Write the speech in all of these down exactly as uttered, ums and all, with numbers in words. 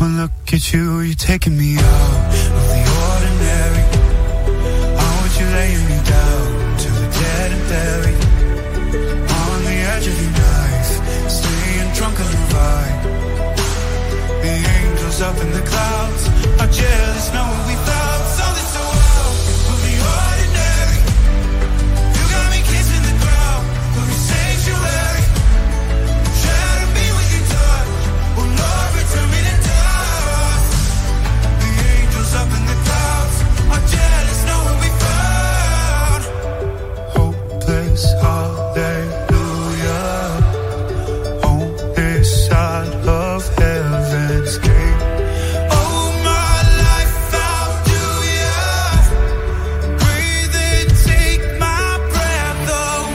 One look at you, you're taking me out of the ordinary. I want you laying me down to the dead and buried. On the edge of your knife, staying drunk on the vibe. The angels up in the clouds are jealous knowing we found something so wild of the ordinary. You got me kissing the ground of your sanctuary. Try to be with your touch, oh Lord, return me to dust. The angels up in the clouds are jealous knowing we found hopeless hallelujah on this side of heaven's gate. Oh my life, how do ya breathe and take my breath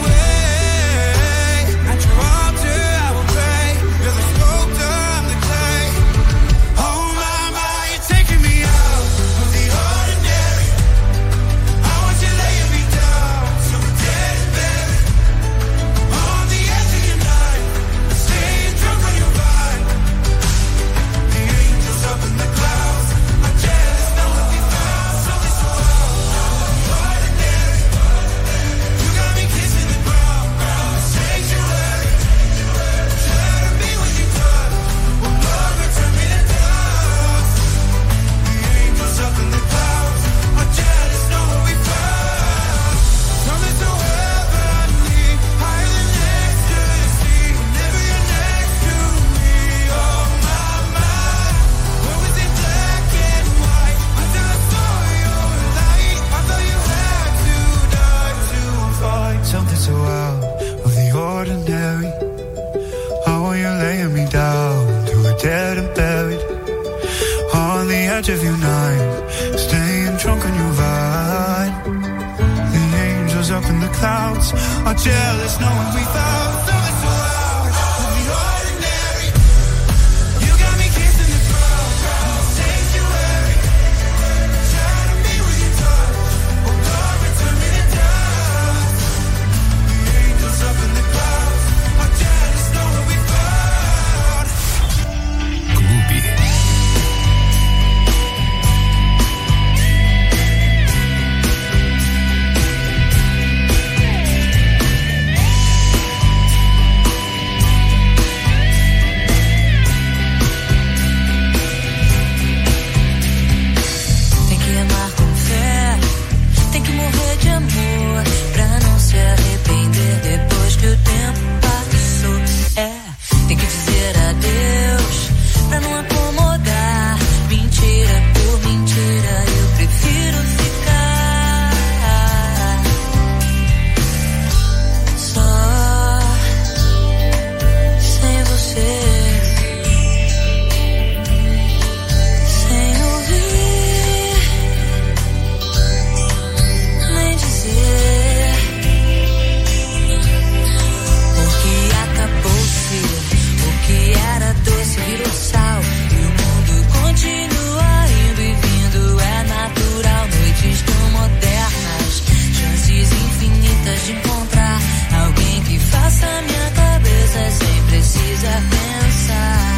away? At your altar I will pray. You're the sculptor, I'm the clay. Oh my, my, you're taking me out of the ordinary. I want you laying me down so we're dead and buried. On the edge of your night, staying drunk on your vibe. The angels up in the clouds are jealous knowing we found something so ordinary. You got me kissing the ground, the sanctuary. Try to be with you, touch, oh Lord, return me to dust. The angels up in the clouds are jealous knowing we found something so heavenly, higher than ecstasy. Whenever you're next to me, oh my, my. What was it, black and white? Until I saw your light, I thought you had to die to find something so out of the ordinary. Oh, you're laying me down to a dead and buried. On the edge of your night, staying drunk on your vine. The angels up in the clouds are jealous knowing we found something so out of the ordinary. You got me kissing the ground, the sanctuary. Try to be with your touch, oh Lord, return me to dust. The angels up in the clouds are jealous knowing we found. Clube. Tem que amar com fé, tem que morrer de amor pra não se arrepender depois que o tempo passou. É, tem que dizer adeus pra não acomodar. Mentira por mentira, eu prefiro ficar só sem você, sem ouvir nem dizer, porque acabou-se. O que era doce virou sal e o mundo continua indo e vindo. É natural, noites tão modernas, chances infinitas de encontrar alguém que faça minha cabeça sem precisar pensar.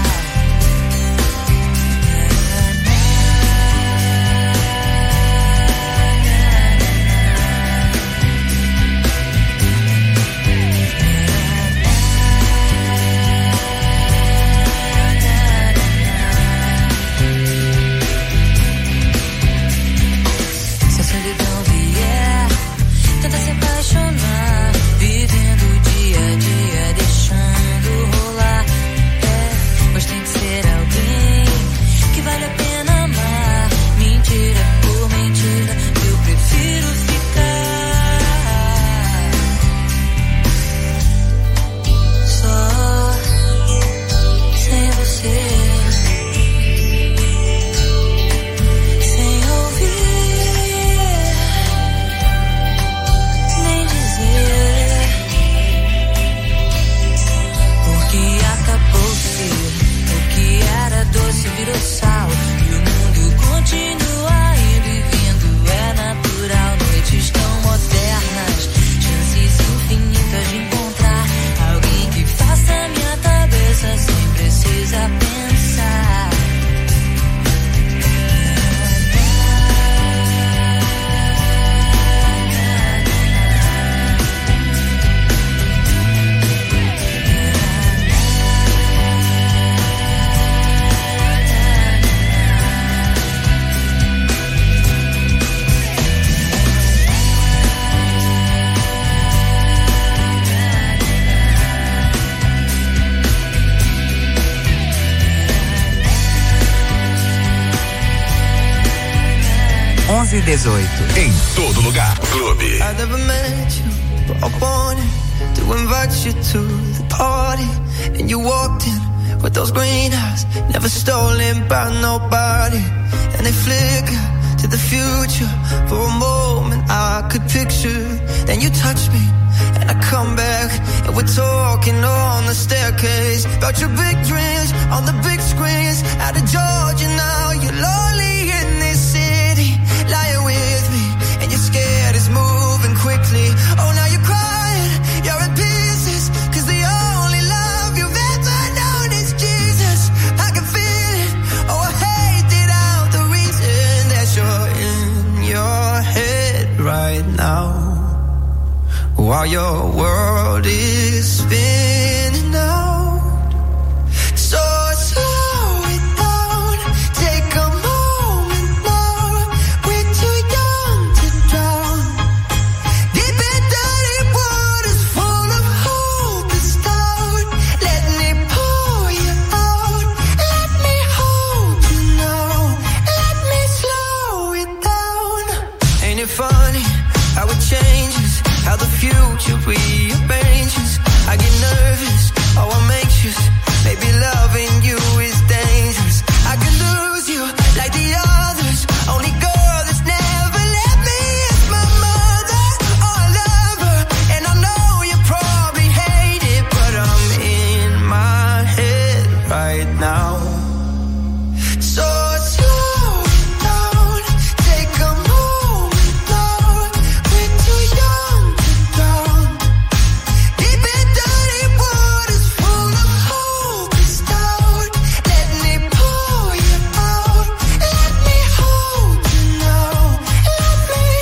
Se a solidão vier, tenta se apaixonar, vivendo o dia a dia, deixando rolar. É, pois tem que ser alguém que vale a pena amar. Mentira por mentira, eu prefiro ficar só sem você, sem ouvir nem dizer, porque acabou-se. O que era doce virou sal e o mundo continua indo e vindo. É natural, noites tão modernas, chances infinitas de encontrar alguém que faça minha cabeça sem precisar pensar. onze e dezoito. Em todo lugar. Clube. I never met you, but I wanted to invite you to the party. And you walked in with those green eyes, never stolen by nobody. And they flicker to the future. For a moment I could picture. Then you touch me and I come back, and we're talking on the staircase about your big dreams on the big screens. Out of Georgia now, you're lonely in this city, lying with me, and you're scared it's moving quickly. Oh, now you're crying, you're in pieces, cause the only love you've ever known is Jesus. I can feel it, oh I hate it out, the reason that you're in your head right now, while your world is spinning out. So slow it down, take a moment now. We're too young to drown, deep in dirty waters full of hopeless doubt. Let me pull you out, let me hold you now, let me slow it down. Ain't it funny how it changes, how the future rearranges? I get nervous, oh I'm anxious, maybe loving you is dangerous. I could lose you like the others, only girl that's never let me is my mother. Oh I love her, and I know you probably hate it, but I'm in my head right now. So slow it down, take a moment now. We're too young to drown, deep in dirty waters full of hopeless doubt. Let me pull you out, let me hold you now, let me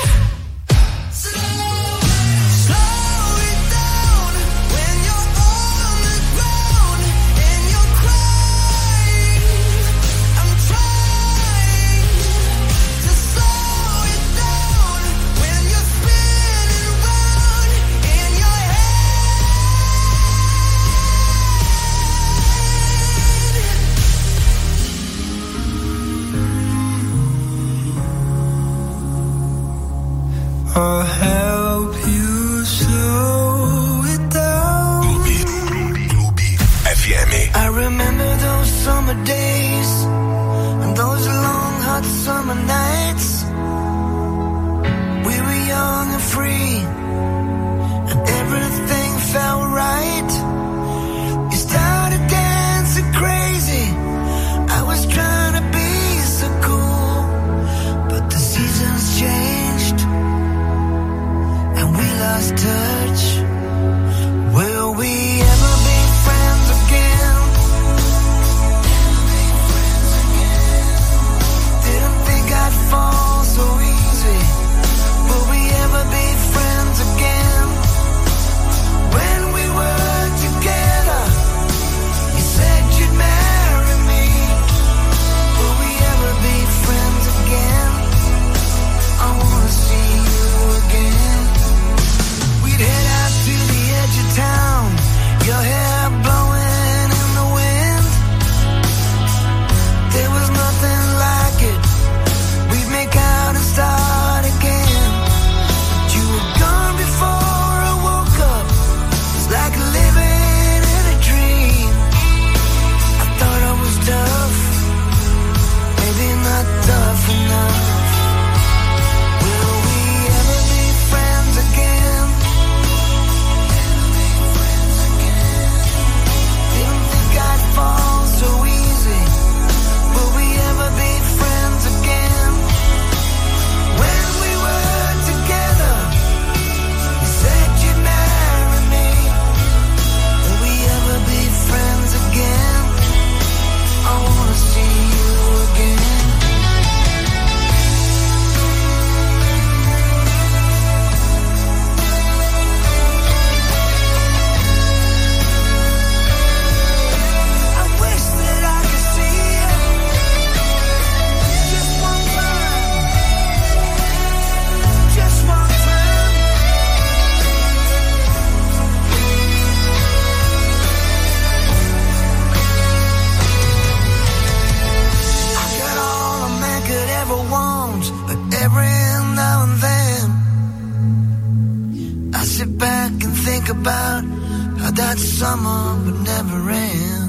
slow it down. When you're on the ground and you're crying, I'm trying to slow it down. When you're spinning round in your head, I'll help you slow it down. Clube. Clube F M. I remember those summer days and those long hot summer nights. We were young and free and everything felt right. You started dancing crazy, I was trying to be so cool, but the seasons changed and we lost touch. Will we ever be friends again? Didn't think I'd fall so easy. Will we ever be friends think about how that summer would never end.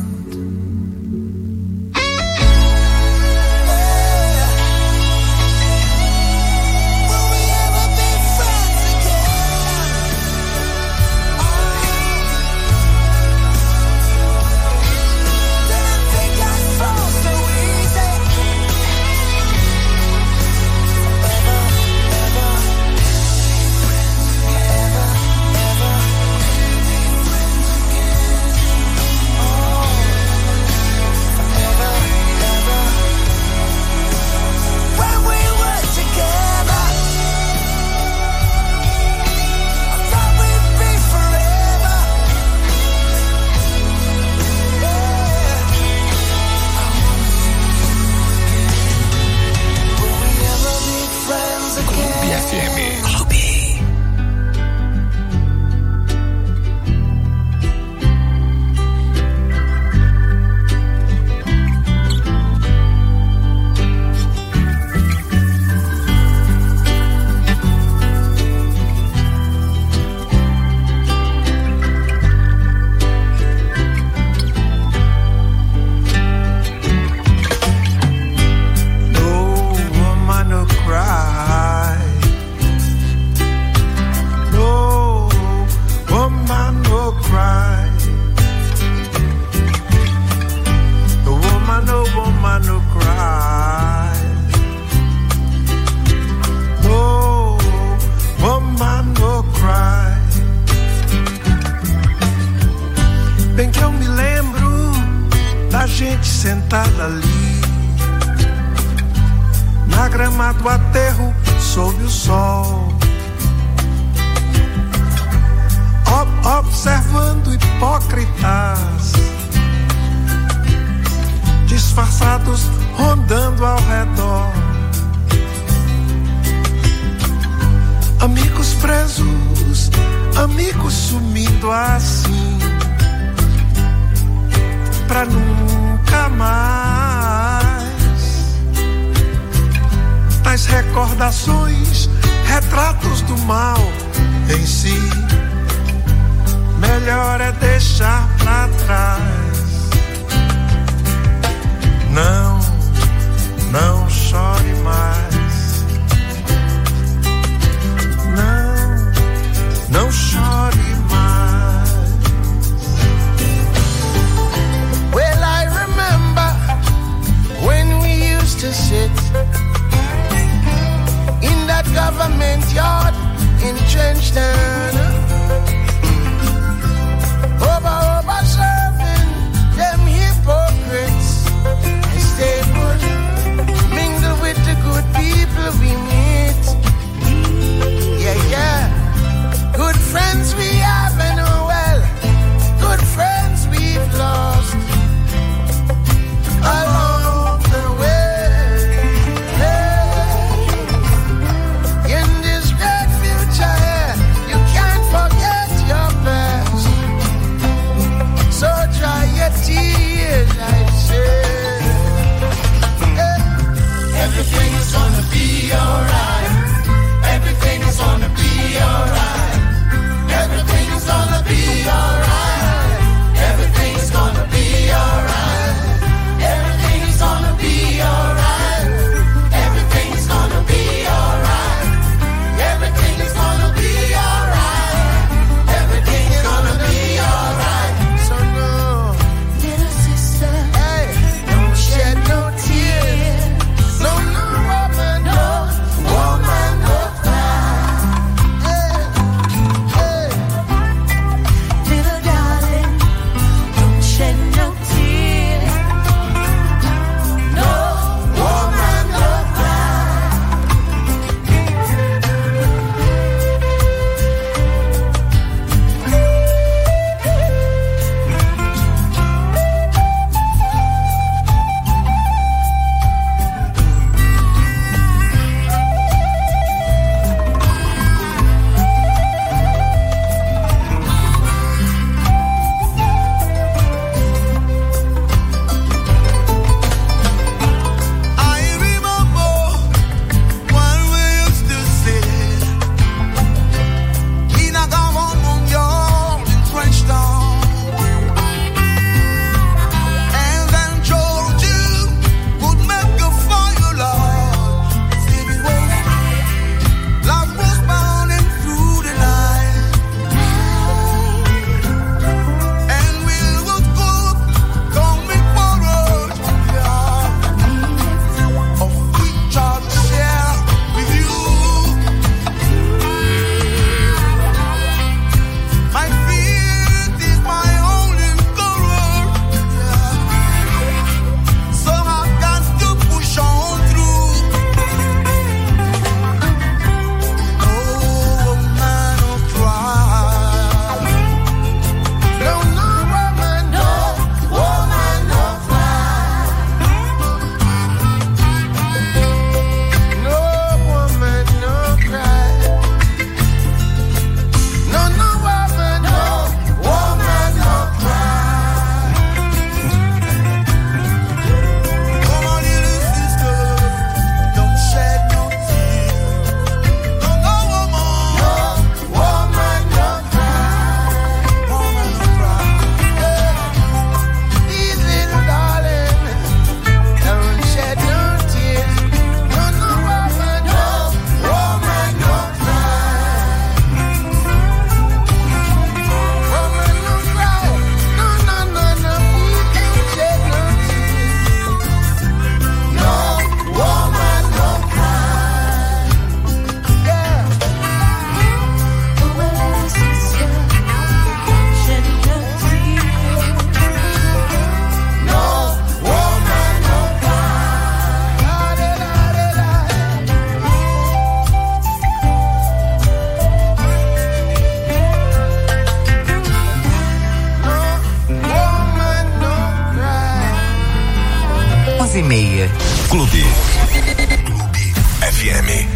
Sentada ali na grama do aterro sob o sol, Ob- observando hipócritas disfarçados rondando ao redor, amigos presos, amigos sumindo assim pra nunca mais. Das recordações, retratos do mal em si, melhor é deixar pra trás. Não, não chore mais. Não, não chore mais. Well, I remember when we used to sit in that government yard in Trenchtown, over, over serving meia. Clube. Clube F M.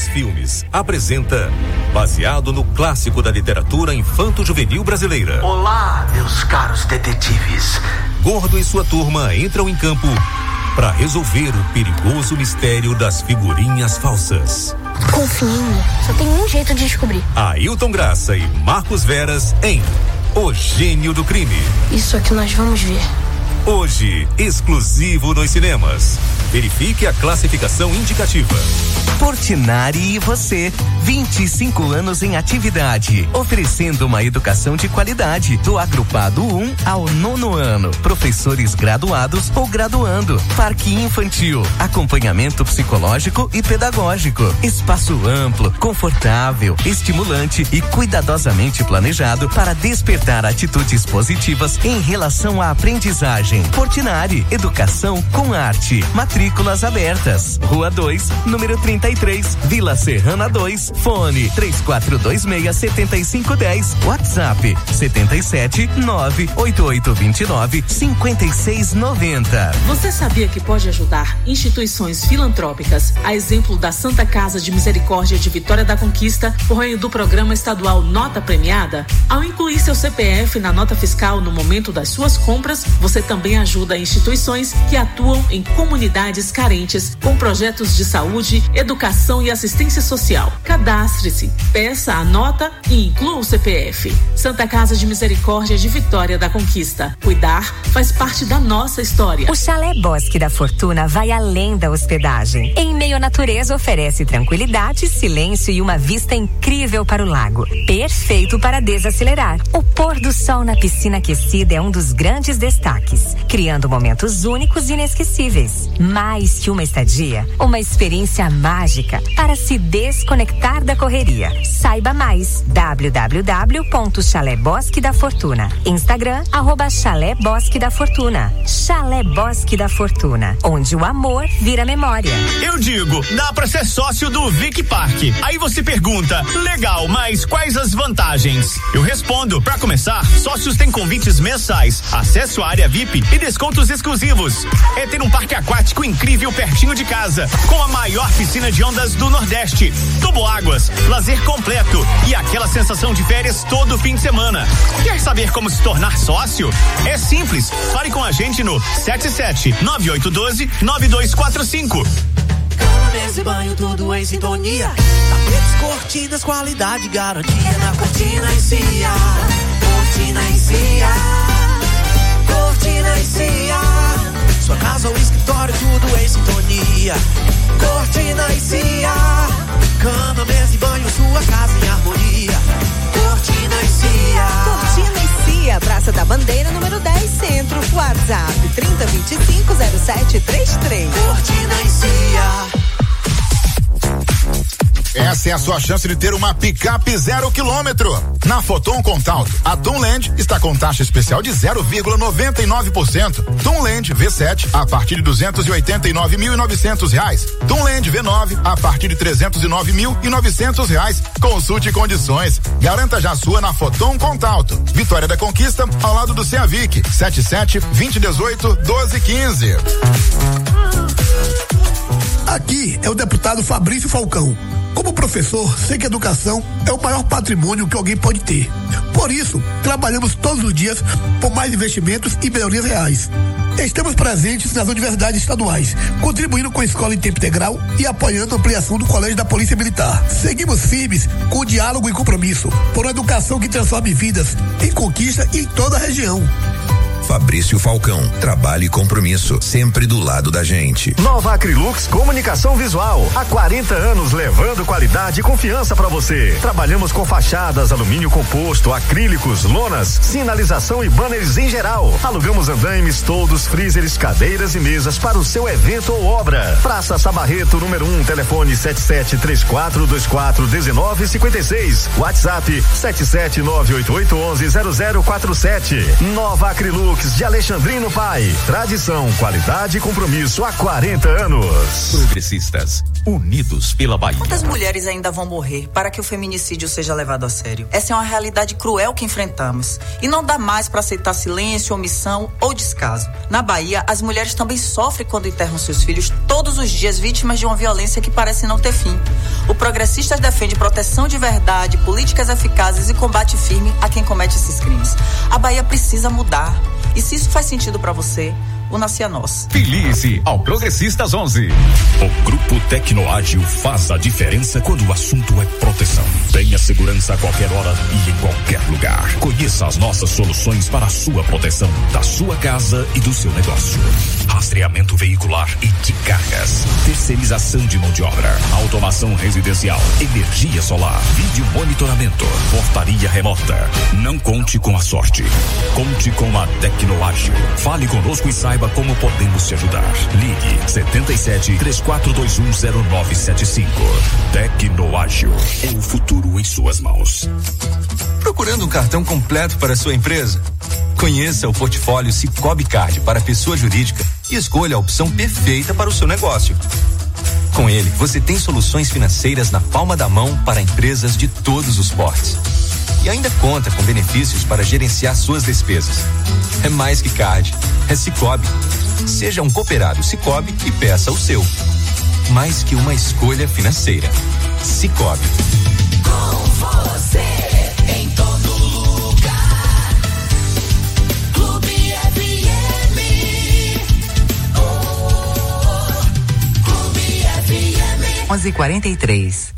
Filmes apresenta Baseado no clássico da literatura infanto-juvenil brasileira. Olá, meus caros detetives. Gordo e sua turma entram em campo para resolver o perigoso mistério das figurinhas falsas. Confia em mim, só tem um jeito de descobrir. Ailton Graça e Marcos Veras em O Gênio do Crime. Isso é que nós vamos ver. Hoje, exclusivo nos cinemas. Verifique a classificação indicativa. Portinari e você, vinte e cinco anos em atividade, oferecendo uma educação de qualidade, do agrupado um ao nono ano, professores graduados ou graduando, parque infantil, acompanhamento psicológico e pedagógico, espaço amplo, confortável, estimulante e cuidadosamente planejado para despertar atitudes positivas em relação à aprendizagem. Portinari, educação com arte, matrículas abertas, Rua dois, número trinta e três, Vila Serrana dois, fone três quatro dois seis, sete cinco um zero, WhatsApp setenta e sete, nove oito oito dois nove, cinco seis nove zero. Você sabia que pode ajudar instituições filantrópicas, a exemplo da Santa Casa de Misericórdia de Vitória da Conquista, por meio do programa estadual Nota Premiada? Ao incluir seu C P F na nota fiscal no momento das suas compras, você também ajuda instituições que atuam em comunidades carentes com projetos de saúde, educação e assistência social. Cadastre-se, peça a nota e inclua o C P F. Santa Casa de Misericórdia de Vitória da Conquista. Cuidar faz parte da nossa história. O Chalé Bosque da Fortuna vai além da hospedagem. Em meio à natureza, oferece tranquilidade, silêncio e uma vista incrível para o lago. Perfeito para desacelerar. O pôr do sol na piscina aquecida é um dos grandes destaques, criando momentos únicos e inesquecíveis. Mais que uma estadia, uma experiência mágica para se desconectar da correria. Saiba mais, w w w ponto chalé bosque da fortuna. Instagram, arroba Chalé Bosque da Fortuna. Chalé Bosque da Fortuna, onde o amor vira memória. Eu digo, dá pra ser sócio do Vic Park. Aí você pergunta, legal, mas quais as vantagens? Eu respondo, pra começar, sócios têm convites mensais, acesso à área V I P e descontos exclusivos. É ter um parque aquático incrível pertinho de casa, com a maior piscina de ondas do Nordeste, toboáguas, lazer completo e aquela sensação de férias todo fim de semana. Quer saber como se tornar sócio? É simples, fale com a gente no sete sete nove oito um dois nove dois quatro cinco. Cama, mesa e banho, tudo em sintonia. Tapetes, cortinas, qualidade, garantia na Cortina e Cia. Cortina e Cia. Cortina e Cia. Sua casa ou escritório, tudo em sintonia. Cortina e Cia. Cama, mesa e banho, sua casa em harmonia. Cortina e Cia. Cortina e Cia, Praça da Bandeira, número dez, Centro. WhatsApp trinta, vinte e cinco, zero sete trinta e três. Cortina e Cia. Essa é a sua chance de ter uma picape zero quilômetro. Na Foton Contaut, a Tunland está com taxa especial de zero vírgula noventa e nove por cento. Tunland V sete a partir de duzentos e oitenta e nove mil e novecentos reais. Tunland V nove a partir de trezentos e nove mil e novecentos reais. Consulte condições. Garanta já a sua na Foton Contaut. Vitória da Conquista, ao lado do Ceavic. sete sete, vinte, dezoito, doze, quinze. Aqui é o deputado Fabrício Falcão. Como professor, sei que a educação é o maior patrimônio que alguém pode ter. Por isso, trabalhamos todos os dias por mais investimentos e melhorias reais. Estamos presentes nas universidades estaduais, contribuindo com a escola em tempo integral e apoiando a ampliação do Colégio da Polícia Militar. Seguimos firmes com diálogo e compromisso por uma educação que transforme vidas em conquista em toda a região. Fabrício Falcão, trabalho e compromisso, sempre do lado da gente. Nova Acrylux Comunicação Visual, há quarenta anos levando qualidade e confiança para você. Trabalhamos com fachadas, alumínio composto, acrílicos, lonas, sinalização e banners em geral. Alugamos andaimes, toldos, freezers, cadeiras e mesas para o seu evento ou obra. Praça Sabarreto, número um, telefone sete sete três quatro dois quatro um nove cinco seis, WhatsApp sete sete nove oito oito um um zero zero quatro sete. Nova Acrylux Looks de Alexandrino Pai. Tradição, qualidade e compromisso há quarenta anos. Progressistas, unidos pela Bahia. Quantas mulheres ainda vão morrer para que o feminicídio seja levado a sério? Essa é uma realidade cruel que enfrentamos. E não dá mais para aceitar silêncio, omissão ou descaso. Na Bahia, as mulheres também sofrem quando enterram seus filhos todos os dias, vítimas de uma violência que parece não ter fim. O Progressistas defende proteção de verdade, políticas eficazes e combate firme a quem comete esses crimes. A Bahia precisa mudar. E se isso faz sentido para você, una-se a nós. Filie-se ao Progressistas onze. O Grupo Tecnoágil faz a diferença quando o assunto é proteção. Tenha segurança a qualquer hora e em qualquer lugar. Conheça as nossas soluções para a sua proteção, da sua casa e do seu negócio. Rastreamento veicular e de cargas. Terceirização de mão de obra. Automação residencial. Energia solar. Vídeo monitoramento. Portaria remota. Não conte com a sorte. Conte com a Tecnoágil. Fale conosco e saiba como podemos te ajudar. Ligue setenta e sete, três quatro dois um, zero nove sete cinco. Tecnoágil. É o futuro em suas mãos. Procurando um cartão completo para sua empresa? Conheça o portfólio Sicoob Card para pessoa jurídica e escolha a opção perfeita para o seu negócio. Com ele, você tem soluções financeiras na palma da mão para empresas de todos os portes. E ainda conta com benefícios para gerenciar suas despesas. É mais que card, é Sicoob. Seja um cooperado Sicoob e peça o seu. Mais que uma escolha financeira. Sicoob. Com você em todo lugar. Clube F M. Oh, Clube F M. onze e quarenta e três.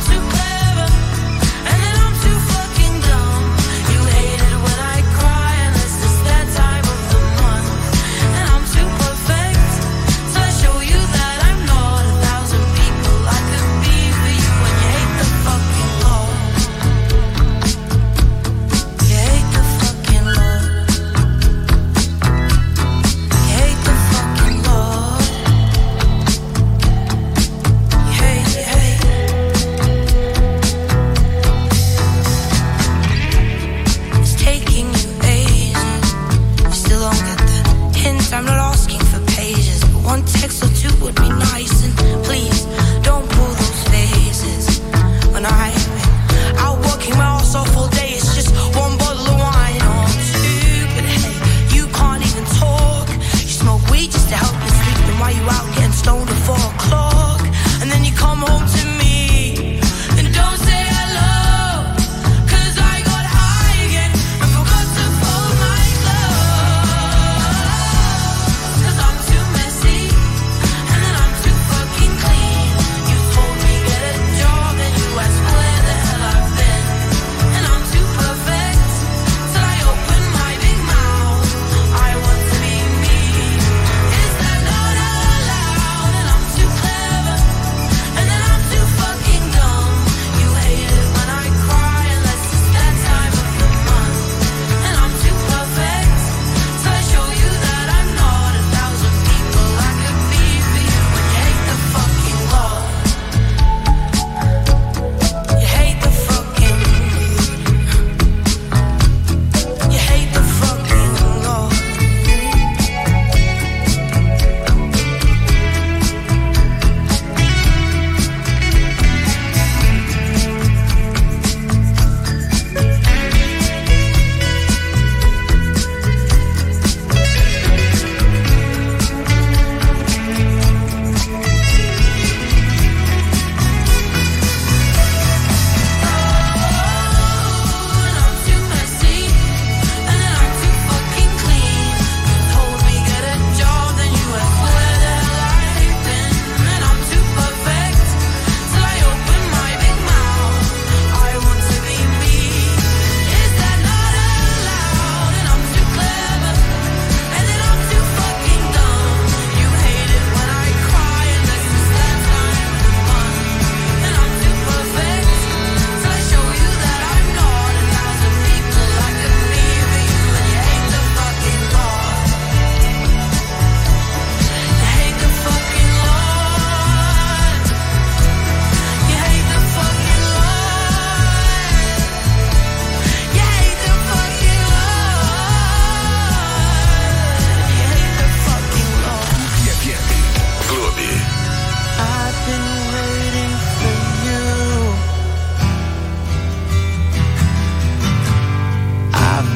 Crying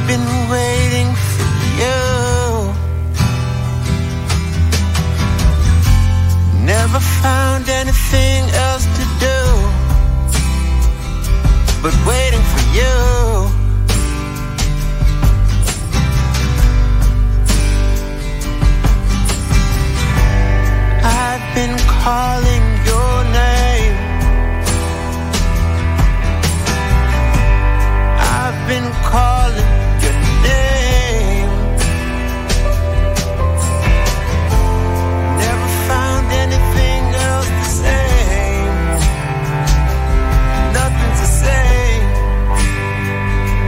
been waiting for you. Never found anything else to do but waiting for you. I've been calling your name. I've been calling your name. Never found anything else to say. Nothing to say.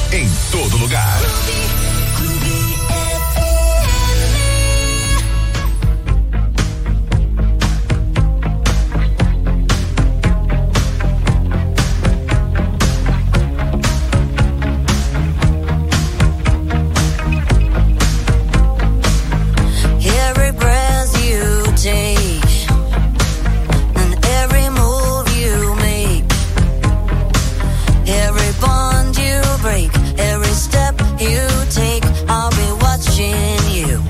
em todo lugar. Every breath you take and every move you make, every bond you break, every step you take, I'll be watching you.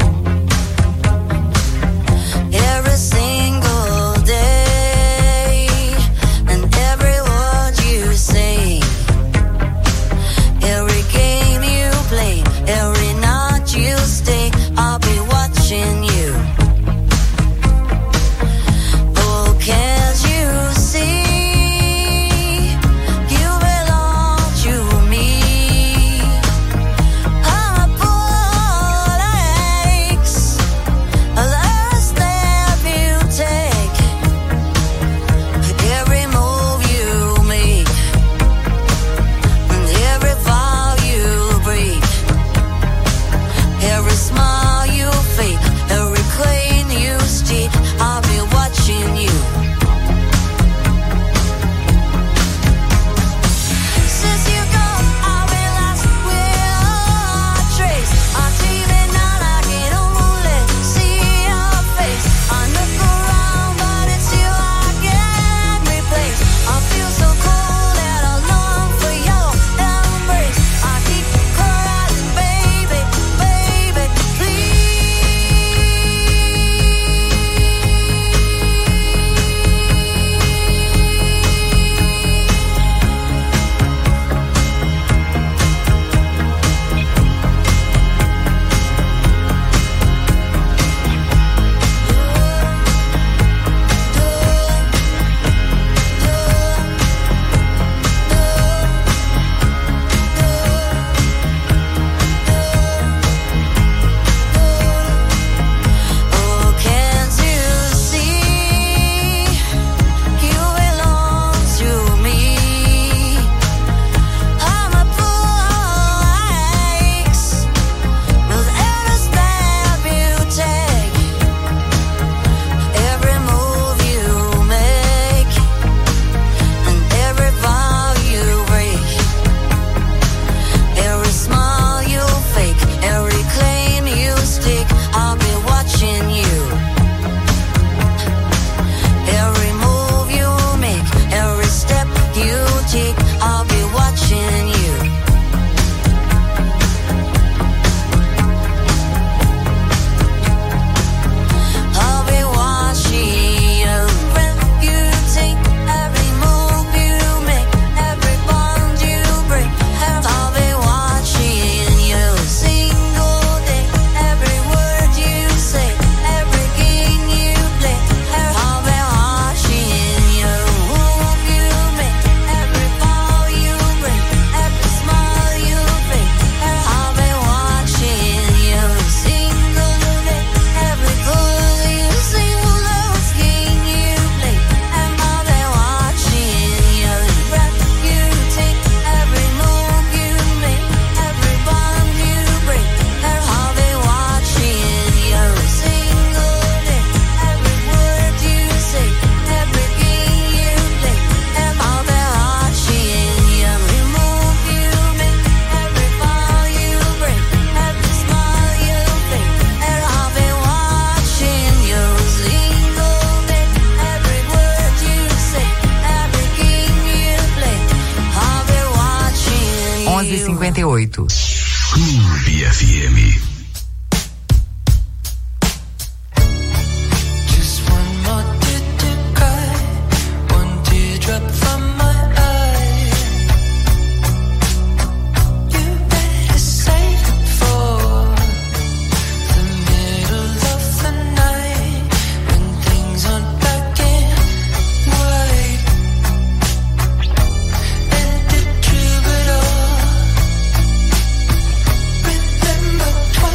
Every single day and every word you say, every game you play, every night you stay, I'll be watching you. Oh, can't you see you belong to me? I'm a poor aches, a last step you take, every move you make, and every vow you break, every smile you fake, every claim you stick, I'll be watching you. Since you gone, I've been lost without trace. I'm dreaming out, I can only see your face. I look around, but it's you I can't replace. I feel so cold that I long for your embrace. I keep crying, baby, baby, please. Oh, can't you see you belong to me? I'm a poor aches, with every step you take, every move you make, and every vow you break, every smile you fake, every claim you stick, I'll be watching you. Every move you make, every step you take, I'll be watching you. I'll be watching you. Breath you take, every move you make, every bond you break, I'll be watching you. Single day, every word you say, every game you play, I'll be watching you. Move you make, every fall you break, every smile you fake, I'll be watching you. Single day, every clothes you see, last game you play, and I'll be watching you. Breath you take, every move you make, every bond you break, I'll be watching you. Single day, every word you say, every game you play, and I'll be watching you. Every move you make, every fall you break, every smile you fake, and I'll be watching you. Single day, every word you say, every game you play, I'll be watching you. onze e cinquenta e oito. Clube F M. Just one more tear to cry, one teardrop from my eye. You better save it for the middle of the night, when things aren't black and white. And the troubadour, remember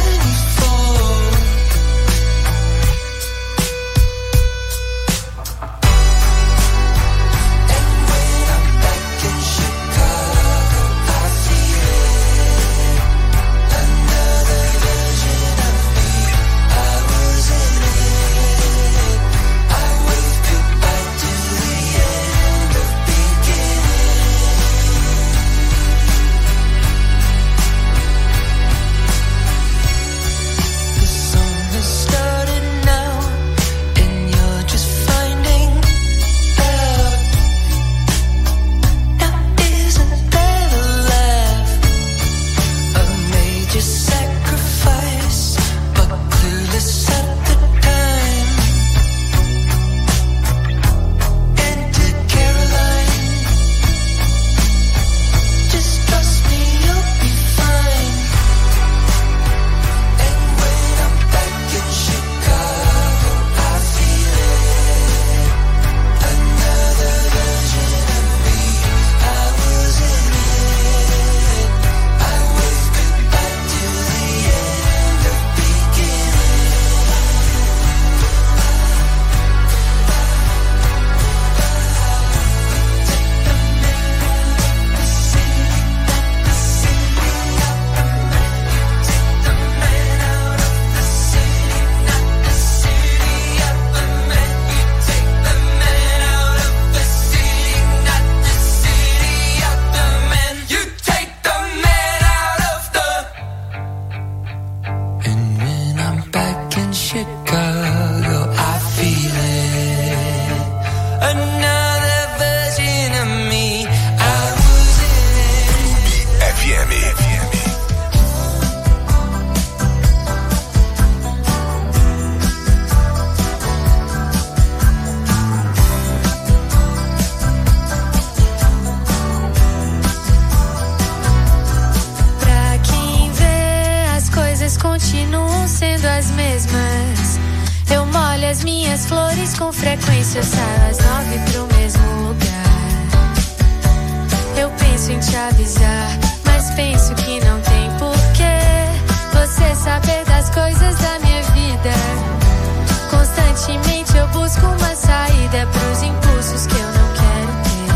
as minhas flores com frequência, eu saio às nove pro mesmo lugar. Eu penso em te avisar, mas penso que não tem porquê você saber das coisas da minha vida. Constantemente eu busco uma saída pros impulsos que eu não quero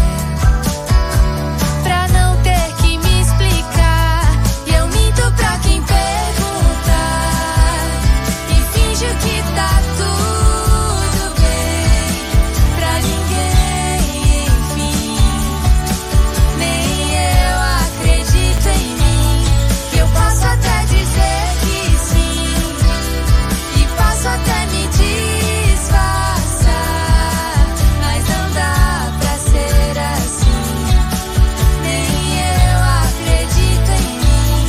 ter, pra não ter que me explicar. E eu minto pra quem perguntar e finjo que tá tudo bem pra ninguém, enfim. Nem eu acredito em mim, que eu posso até dizer que sim e posso até me disfarçar, mas não dá pra ser assim. Nem eu acredito em mim.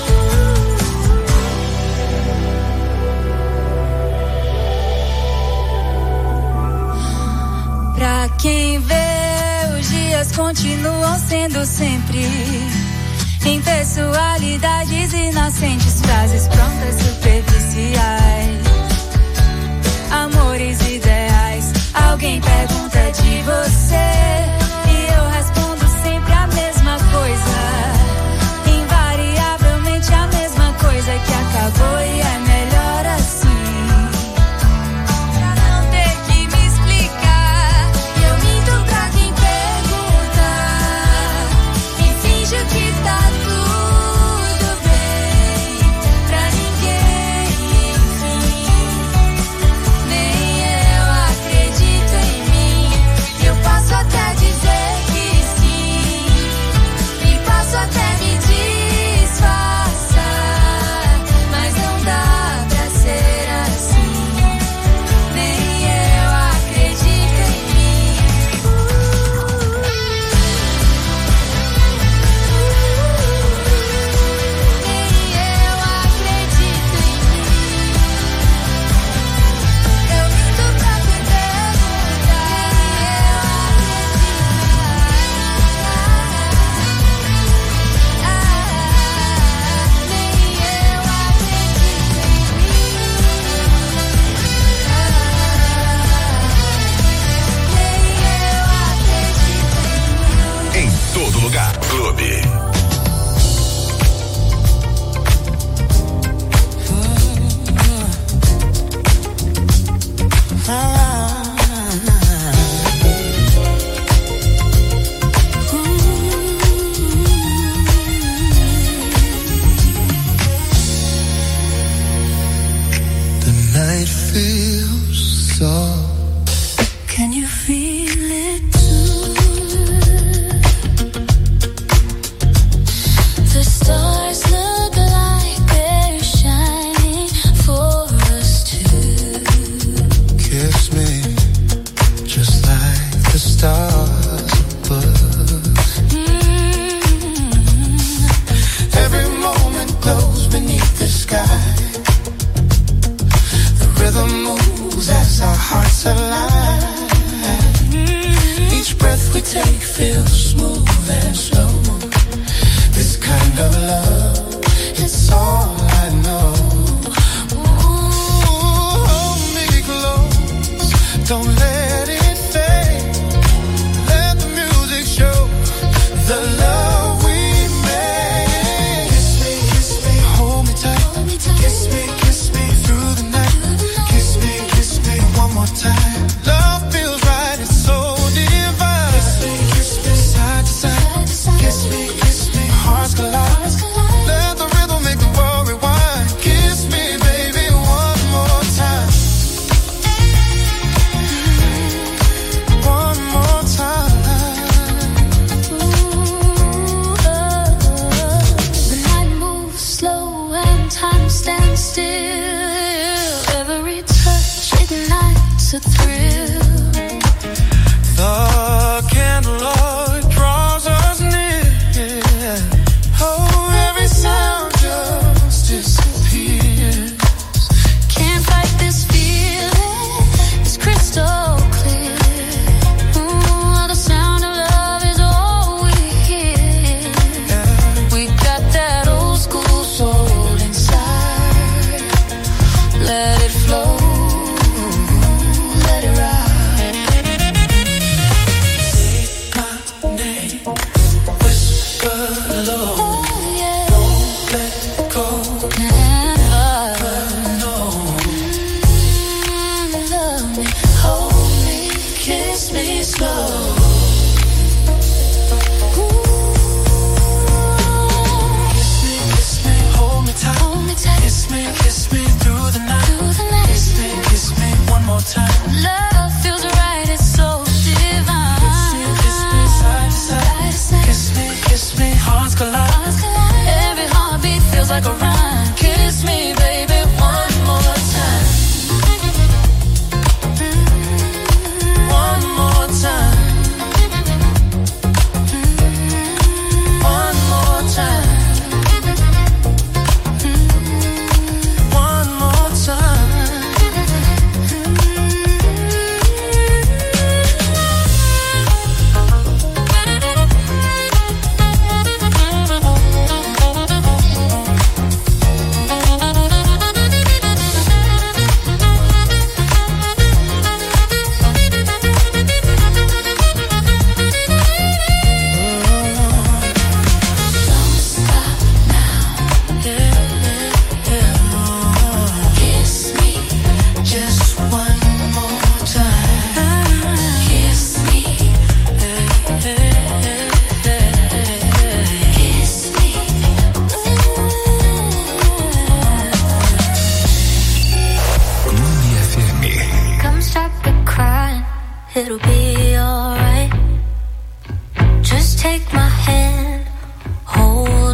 Pra quem vê, os dias continuam sendo sempre impessoalidades inocentes, frases prontas superficiais, amores ideais. Alguém pergunta de você e eu respondo sempre a mesma coisa, invariavelmente a mesma coisa, que acabou e é melhor assim, pra não ter que me explicar. E eu minto pra quem perguntar e finjo que tá tudo bem pra ninguém, enfim. Nem eu acredito em mim, eu posso até dizer que sim e posso até me disfarçar, mas não dá pra ser assim. Nem eu acredito em mim. Nem eu acredito em mim. Eu minto pra quem perguntar. Nem eu acredito Em todo lugar. Clube. The night feels so. Can you feel it too? The stars look like they're shining for us two. Kiss me just like the stars above. Every moment glows beneath the sky. The rhythm moves as our hearts align. Each breath we take feels smooth and slow. This kind of love, it's all I know. Ooh, hold me close, don't let it fade. Let the music show the love we made. Kiss me, kiss me, hold me tight. Kiss me, kiss me through the night. Kiss me, kiss me one more time. Love feels right, it's so divine. Kiss me, kiss me side to side. Kiss me, kiss me, hearts collide. Let the rhythm make the world rewind. Kiss me, baby, one more time. One more time. The night moves slow and time stands still. Every touch ignites a thrill. The candlelight draws us near. Oh, every sound just disappears. Can't fight this feeling, it's crystal clear. Ooh, the sound of love is all we hear. We got that old school soul inside. Let it flow.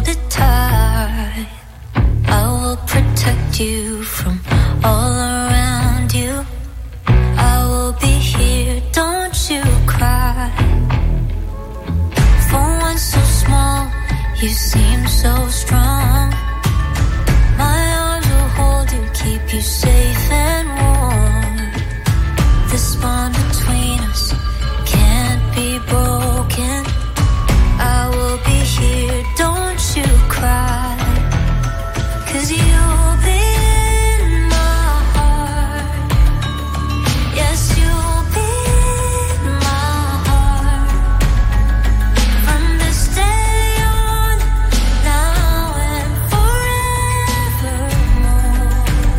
hold it tight. I will protect you from all around you. I will be here, don't you cry. For one so small, you seem so strong. My arms will hold you, keep you safe and warm. This bond between us can't be broken. I will be here, don't you cry. 'Cause you'll be in my heart. Yes, you'll be in my heart. From this day on, now and forevermore.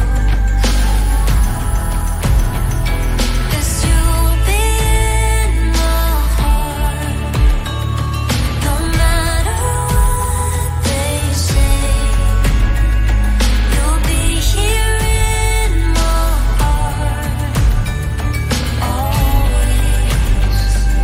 Yes, you'll be in my heart. No matter what they say, you'll be here in my heart always.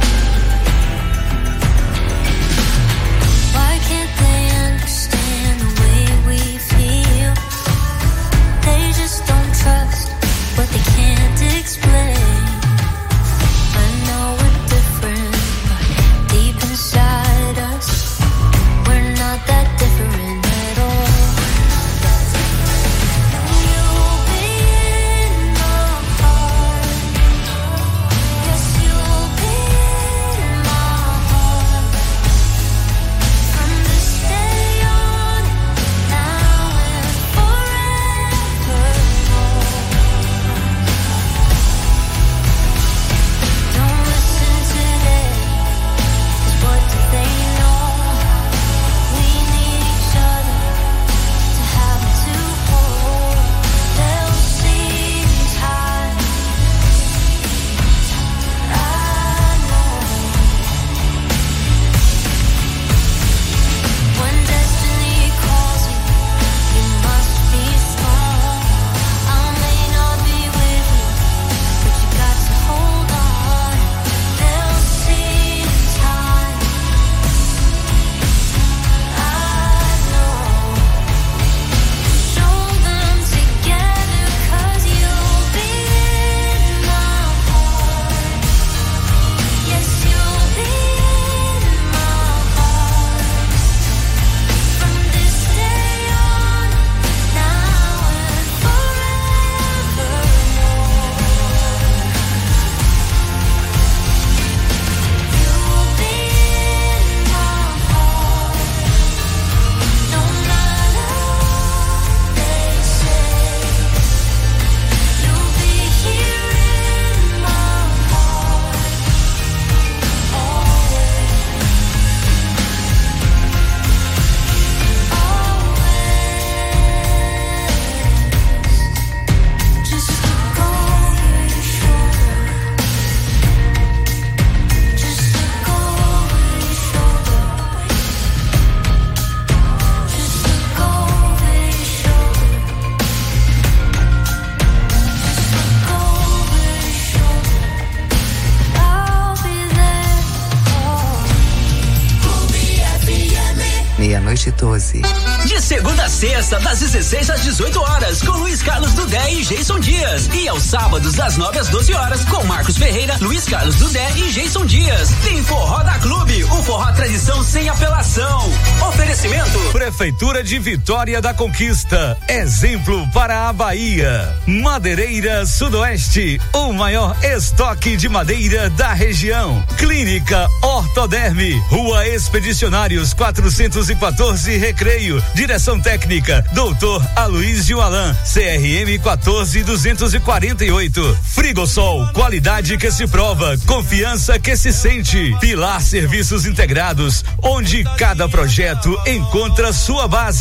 Why can't they understand the way we feel? They just don't trust what they can't explain. I know we're different, but deep inside us, we're not that different at all. You'll be in my heart. Yes, you'll be in my heart. From this day on, now and forevermore. Don't listen to them, 'cause what do they know? We need each other to have and to hold. They'll see in time. I know when destiny calls you, you must be strong. I may not be with you, but you got to hold on. They'll see in time. I know. Show them together, 'cause you'll be in my heart. Yes, you'll be in my heart. From this day on, now and forevermore. You'll be in my heart. No matter what they say, you'll be here in my heart always. Just look over your shoulder. Just look over your shoulder. Just look over your shoulder. Just look over your shoulder. I'll be there. Meia-noite e doze. De segunda a sexta, das dezesseis às dezoito horas, com Luiz Carlos Dudé e Jason Dias. E aos sábados, das nove às doze horas, com Marcos Ferreira, Luiz Carlos Dudé e Jason Dias. Tem Forró da Clube, o forró tradição sem apelação. Oferecimento: Prefeitura de Vitória da Conquista, exemplo para a Bahia. Madeireira Sudoeste, o maior estoque de madeira da região. Clínica Ortoderme, Rua Expedicionários quatrocentos e quatorze, Recreio. Direção técnica, doutor Aloysio Alan, C R M quatorze duzentos e quarenta e oito. Frigosol, qualidade que se prova, confiança que se sente. Pilar Serviços Integrados, onde cada projeto encontra sua base.